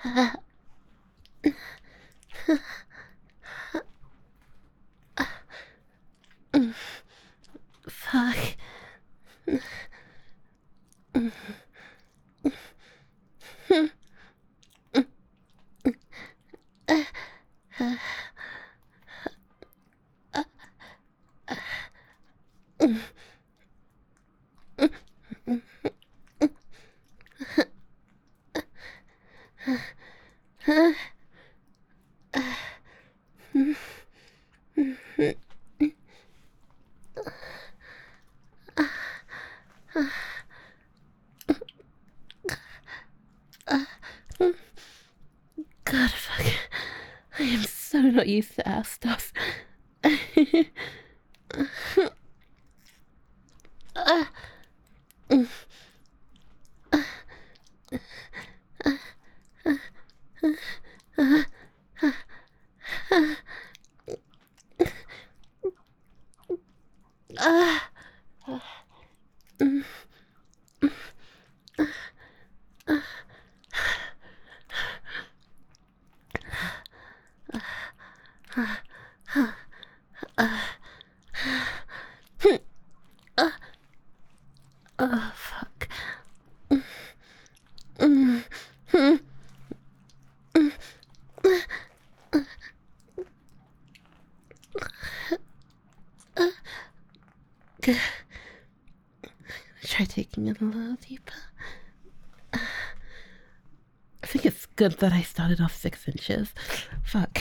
Fuck. God, fuck. I am so not used to ass stuff. Oh, fuck. Try taking it a little deeper. I think it's good that I started off 6 inches. Fuck.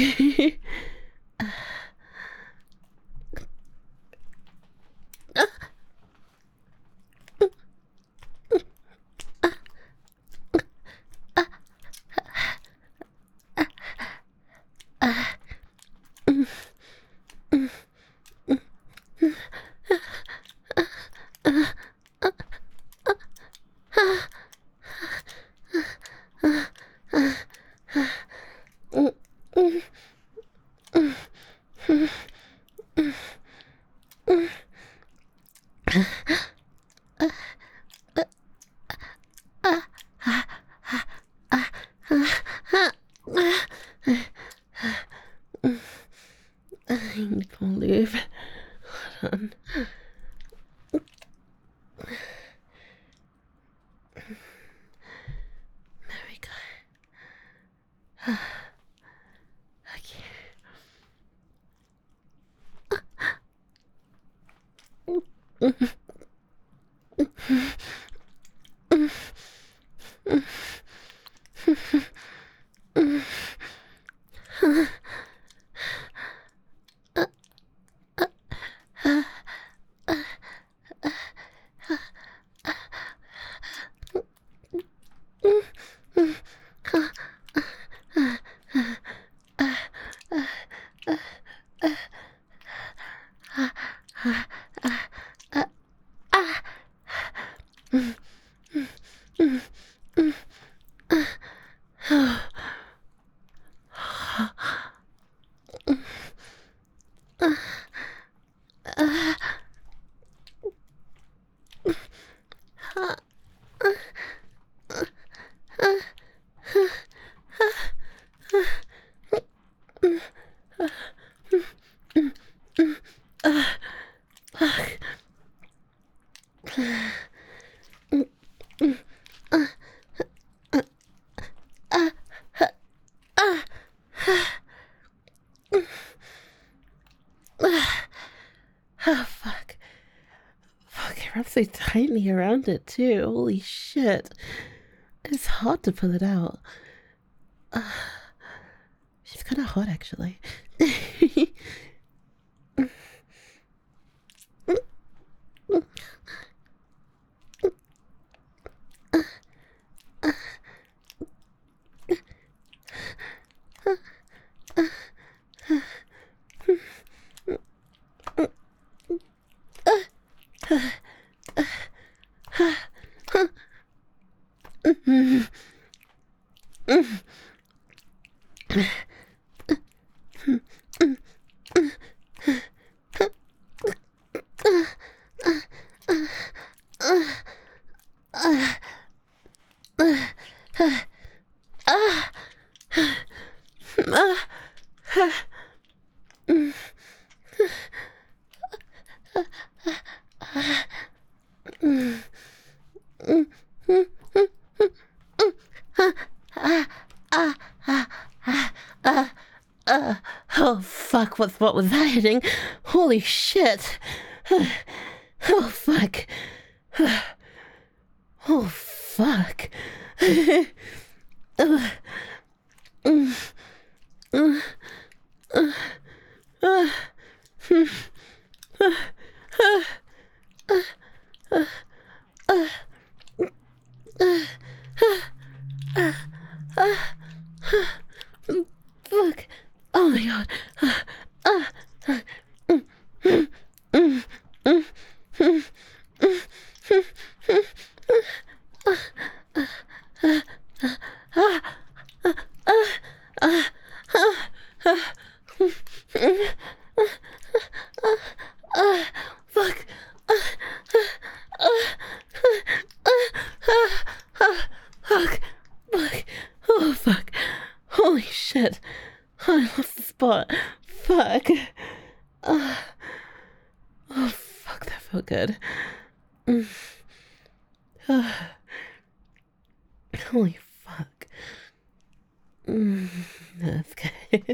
I need more lube. Hold on. There we go. Okay. Oh, fuck. Fuck, I wrapped so tightly around it, too. Holy shit. It's hard to pull it out. She's kind of hot, actually. Oh fuck, what was that hitting? Holy shit. Oh fuck. Oh fuck. Fuck. Oh my god. Fuck. Fuck. Fuck. Oh fuck. Holy shit. I lost the spot. Fuck. Oh fuck, that felt good. Holy fuck. That's good.